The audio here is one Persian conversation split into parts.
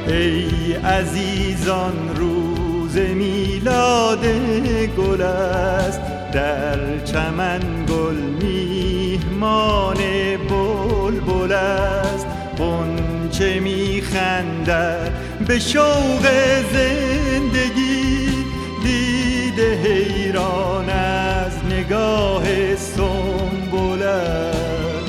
ای عزیزان روز میلاد گل است، در چمن گل میهمان بلبل است. غنچه میخندد به شوق زندگی، دیده حیران از نگاه سنبل است.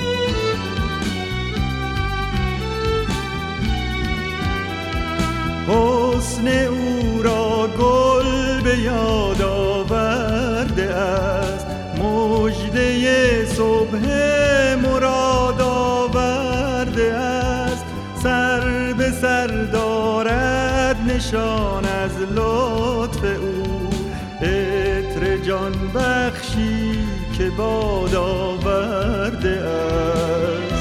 حسن او را گل به یاد آورده است، مژده صبح مراد آورده است. سر به سر دارد نشان از لطف او، عطر جان بخشی که باد آورده است.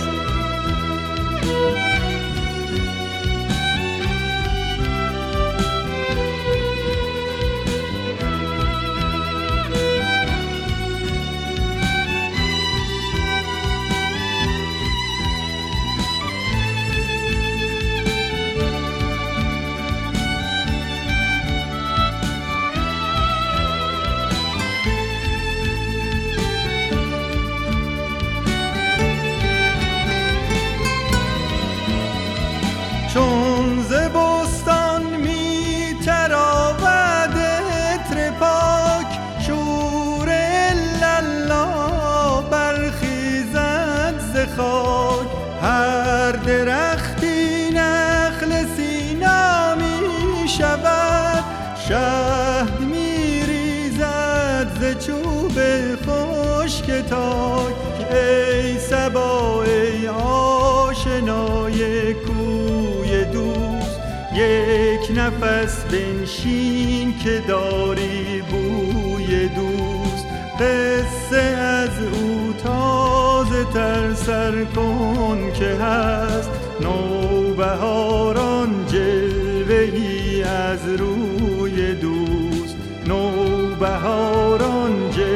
چون ز بستان می تراود عطر پاک، شور الله برخیزد ز خاک. هر درختی نخل سینا می شود، شهد می ریزد ز چوب خشک تاک. ای صبا ای آشنای کوی دوست، یک نفس بنشین که داری بوی دوست. قصه از او تازه تر سر کن که هست، نوبهاران جلوه‌ای از روی دوست. نوبهاران جلوه‌ای